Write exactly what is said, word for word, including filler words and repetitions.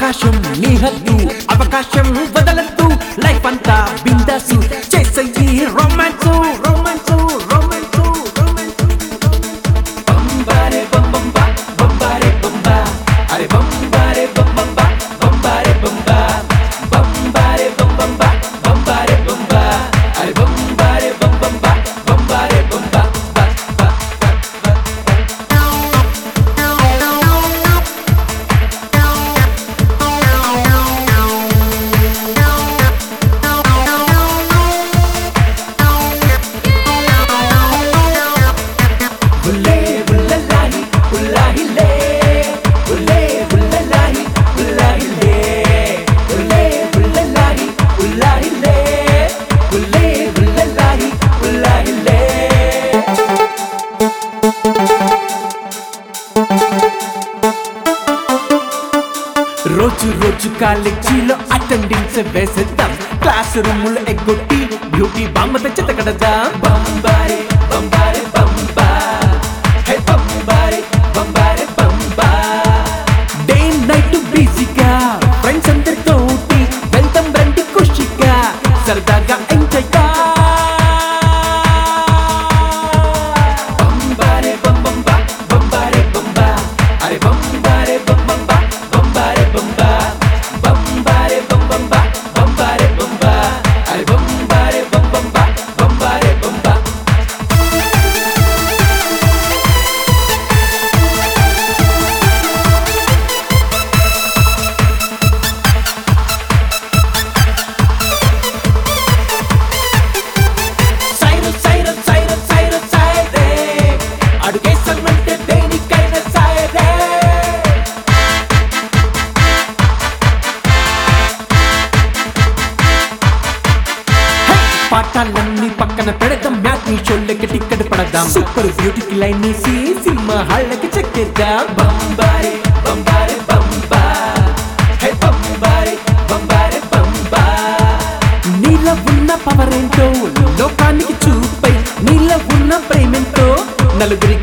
ఆకాశం నీ హద్దు అవకాశం వదలద్దు లైఫ్ అంతా బిందాసు చేసయ్యి రొమాన్స్ రొమాన్స్ రొమాన్స్ బంబారే బంబంబా బంబారే బంబా అరే బంబారే బంబంబా బంబారే బంబా బంబారే బంబంబా బంబారే బంబా అరే బంబారే బంబంబా బంబారే బంబా రోజు రోజు కాలేజీలో అటెండెన్స్ వేసేద్దాం క్లాస్ రూములు ఎగ్గొట్టి బ్యూటీ బామ్మ తెచ్చి కడదాం బంబారే బంబారే బంబా హే బంబారే బంబారే బంబా డే నైట్ బిజీగా ఫ్రెండ్స్ అందరితో వెళ్తాం రండి ఖుషిగా సరదాగా ఎంజాయ్ గా బంబారే బంబంబా బంబారే బంబా అరే బంబారే బంబంబా బంబారే బంబా బంబారే బంబంబా బంబారే బంబా అరే బంబారే బంబంబా బంబారే బంబా సైరు సైరు సైరు సైరు సైరే అడుగేసామంటే దేనికైనా సైరే పాఠాలన్నీ పక్కన పెడదాం మ్యాథ్ని షోళ్ళకి టిక్కెట్ పడదాం సూపర్ బ్యూటీకి లైన్ వేసి సినిమా హాళ్ళకి చెక్కేద్దాం బంబారే బంబారే బంబా హే బంబారే బంబారే బంబా నీలో ఉన్న పవర్ ఏంటో లోకానికి చూపై నీలో ఉన్న ప్రేమేంటో నలుగురి